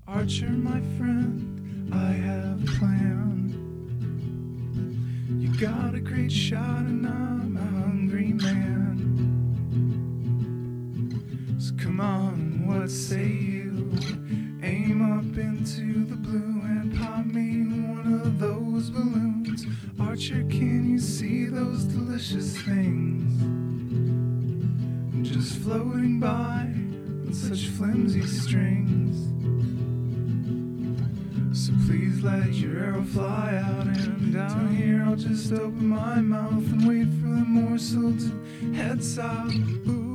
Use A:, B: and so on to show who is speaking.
A: Archer, my friend, I have a plan. You got a great shot and I'm a hungry man. So come on, what say you? Aim up into the blue and pop me one of those balloons. Archer, can you see those delicious things just floating by on such flimsy strings? So please let your arrow fly out, and down here I'll just open my mouth and wait for the morsel to head south. Ooh.